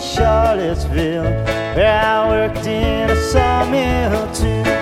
Charlottesville, where I worked in a sawmill too.